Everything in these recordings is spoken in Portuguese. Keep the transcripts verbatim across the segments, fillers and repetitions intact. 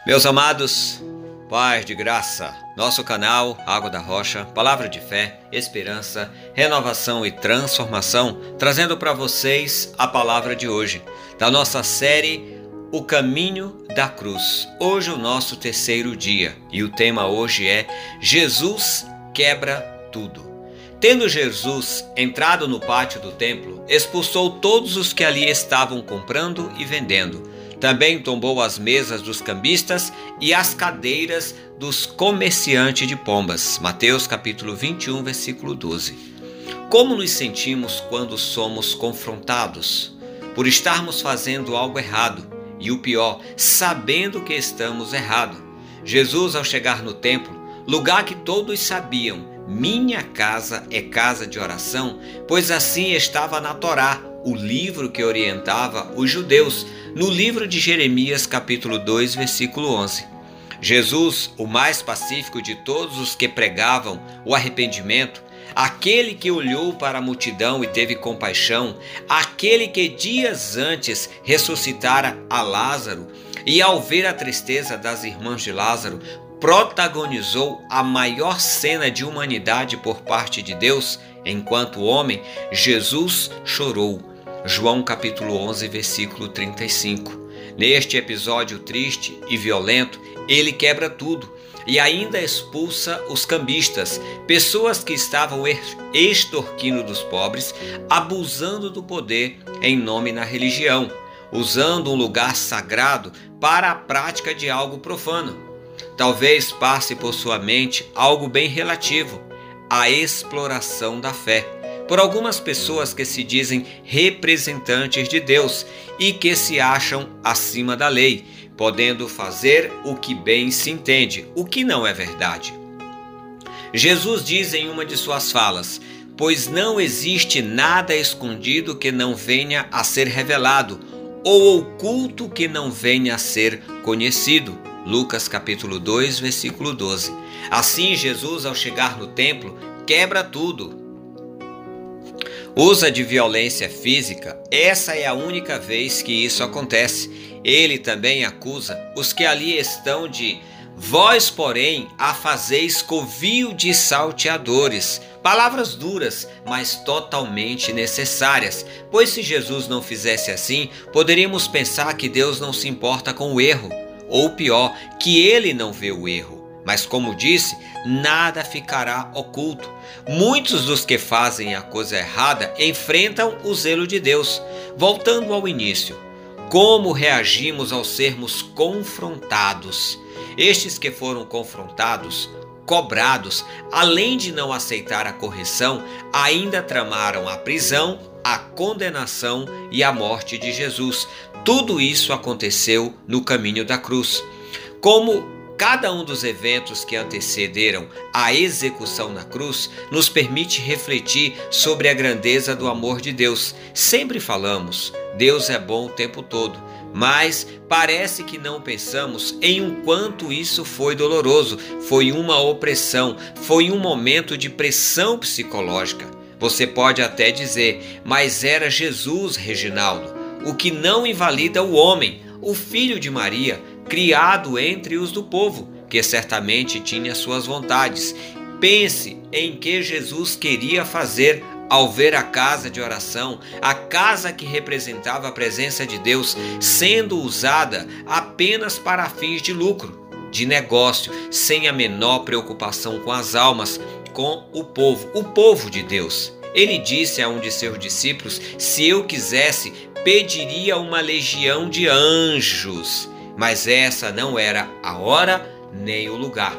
Meus amados, paz de graça, nosso canal Água da Rocha, palavra de fé, esperança, renovação e transformação, trazendo para vocês a palavra de hoje, da nossa série O Caminho da Cruz. Hoje o nosso terceiro dia e o tema hoje é Jesus quebra tudo. Tendo Jesus entrado no pátio do templo, expulsou todos os que ali estavam comprando e vendendo. Também tombou as mesas dos cambistas e as cadeiras dos comerciantes de pombas. Mateus capítulo vinte e um, versículo doze. Como nos sentimos quando somos confrontados por estarmos fazendo algo errado e o pior, sabendo que estamos errados? Jesus, ao chegar no templo, lugar que todos sabiam, minha casa é casa de oração, pois assim estava na Torá, o livro que orientava os judeus, no livro de Jeremias, capítulo dois, versículo onze. Jesus, o mais pacífico de todos os que pregavam o arrependimento, aquele que olhou para a multidão e teve compaixão, aquele que dias antes ressuscitara a Lázaro e ao ver a tristeza das irmãs de Lázaro, protagonizou a maior cena de humanidade por parte de Deus, enquanto homem, Jesus chorou. João capítulo onze, versículo trinta e cinco. Neste episódio triste e violento, ele quebra tudo e ainda expulsa os cambistas, pessoas que estavam extorquindo dos pobres, abusando do poder em nome da religião, usando um lugar sagrado para a prática de algo profano. Talvez passe por sua mente algo bem relativo, a exploração da fé, por algumas pessoas que se dizem representantes de Deus e que se acham acima da lei, podendo fazer o que bem se entende, o que não é verdade. Jesus diz em uma de suas falas: pois não existe nada escondido que não venha a ser revelado, ou oculto que não venha a ser conhecido. Lucas capítulo dois, versículo doze. Assim, Jesus, ao chegar no templo, quebra tudo. Usa de violência física, essa é a única vez que isso acontece. Ele também acusa os que ali estão de: vós, porém, a fazeis covil de salteadores. Palavras duras, mas totalmente necessárias, pois se Jesus não fizesse assim, poderíamos pensar que Deus não se importa com o erro, ou pior, que ele não vê o erro. Mas como disse, nada ficará oculto. Muitos dos que fazem a coisa errada enfrentam o zelo de Deus. Voltando ao início, como reagimos ao sermos confrontados? Estes que foram confrontados, cobrados, além de não aceitar a correção, ainda tramaram a prisão, a condenação e a morte de Jesus. Tudo isso aconteceu no caminho da cruz. Como cada um dos eventos que antecederam a execução na cruz nos permite refletir sobre a grandeza do amor de Deus. Sempre falamos, Deus é bom o tempo todo, mas parece que não pensamos em um quanto isso foi doloroso, foi uma opressão, foi um momento de pressão psicológica. Você pode até dizer, mas era Jesus, Reginaldo, o que não invalida o homem, o filho de Maria, criado entre os do povo, que certamente tinha suas vontades. Pense em que Jesus queria fazer ao ver a casa de oração, a casa que representava a presença de Deus, sendo usada apenas para fins de lucro, de negócio, sem a menor preocupação com as almas, com o povo, o povo de Deus. Ele disse a um de seus discípulos: se eu quisesse, pediria uma legião de anjos. Mas essa não era a hora nem o lugar.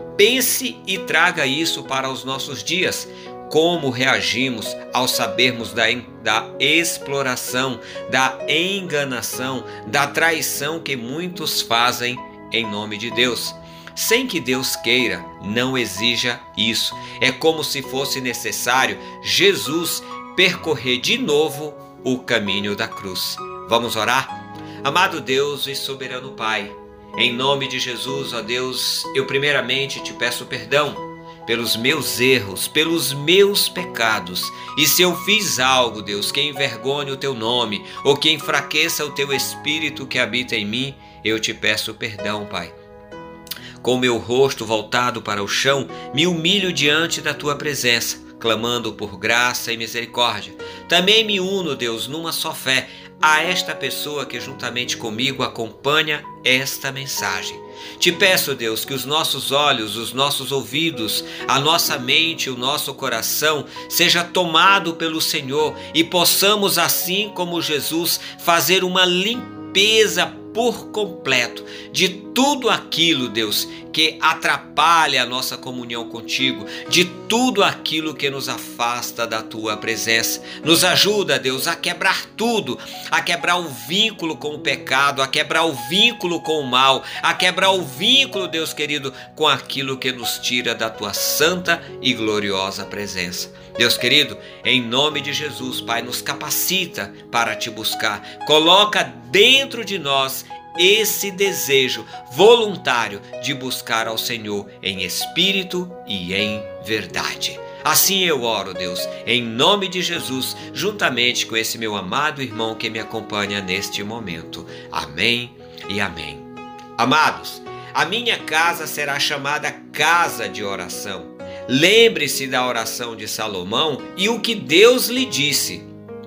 Pense e traga isso para os nossos dias. Como reagimos ao sabermos da, da exploração, da enganação, da traição que muitos fazem em nome de Deus? Sem que Deus queira, não exija isso. É como se fosse necessário Jesus percorrer de novo o caminho da cruz. Vamos orar? Amado Deus e soberano Pai, em nome de Jesus, ó Deus, eu primeiramente te peço perdão pelos meus erros, pelos meus pecados. E se eu fiz algo, Deus, que envergonhe o teu nome ou que enfraqueça o teu espírito que habita em mim, eu te peço perdão, Pai. Com meu rosto voltado para o chão, me humilho diante da tua presença, clamando por graça e misericórdia. Também me uno, Deus, numa só fé, a esta pessoa que juntamente comigo acompanha esta mensagem. Te peço, Deus, que os nossos olhos, os nossos ouvidos, a nossa mente, o nosso coração seja tomado pelo Senhor e possamos, assim como Jesus, fazer uma limpeza por completo de tudo aquilo, Deus, que atrapalha a nossa comunhão contigo, de tudo aquilo que nos afasta da tua presença. Nos ajuda, Deus, a quebrar tudo, a quebrar o vínculo com o pecado, a quebrar o vínculo com o mal, a quebrar o vínculo, Deus querido, com aquilo que nos tira da tua santa e gloriosa presença. Deus querido, em nome de Jesus, Pai, nos capacita para te buscar. Coloca dentro de nós esse desejo voluntário de buscar ao Senhor em espírito e em verdade. Assim eu oro, Deus, em nome de Jesus, juntamente com esse meu amado irmão que me acompanha neste momento. Amém e amém. Amados, a minha casa será chamada casa de oração. Lembre-se da oração de Salomão e o que Deus lhe disse.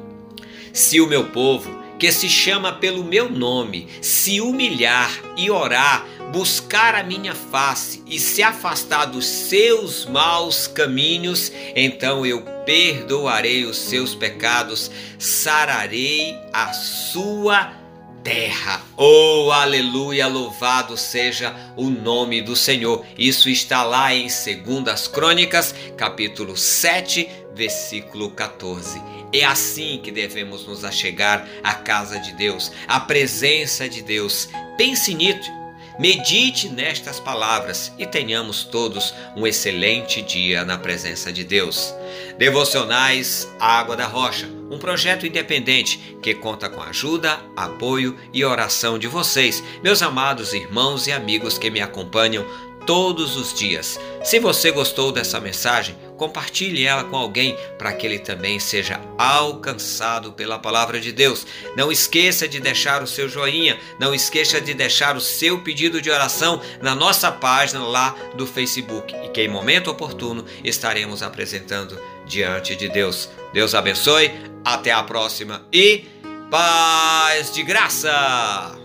Se o meu povo, que se chama pelo meu nome, se humilhar e orar, buscar a minha face e se afastar dos seus maus caminhos, então eu perdoarei os seus pecados, sararei a sua terra. Oh, aleluia, louvado seja o nome do Senhor. Isso está lá em Segundas Crônicas, capítulo sete, versículo quatorze. É assim que devemos nos achegar à casa de Deus, à presença de Deus. Pense nisso, medite nestas palavras e tenhamos todos um excelente dia na presença de Deus. Devocionais Água da Rocha, um projeto independente que conta com a ajuda, apoio e oração de vocês, meus amados irmãos e amigos que me acompanham todos os dias. Se você gostou dessa mensagem, compartilhe ela com alguém para que ele também seja alcançado pela palavra de Deus. Não esqueça de deixar o seu joinha, não esqueça de deixar o seu pedido de oração na nossa página lá do Facebook e que em momento oportuno estaremos apresentando diante de Deus. Deus abençoe, até a próxima e paz de graça!